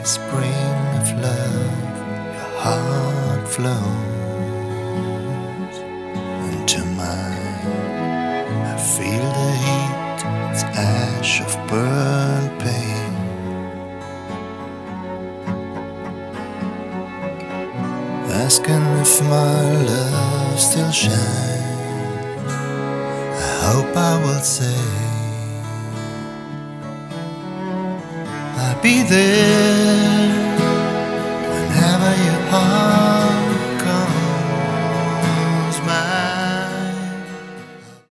spring of love, your heart flows into mine. I feel the heat, it's ash of burnt pain. Asking if my love still shines. I hope I will say I'll be there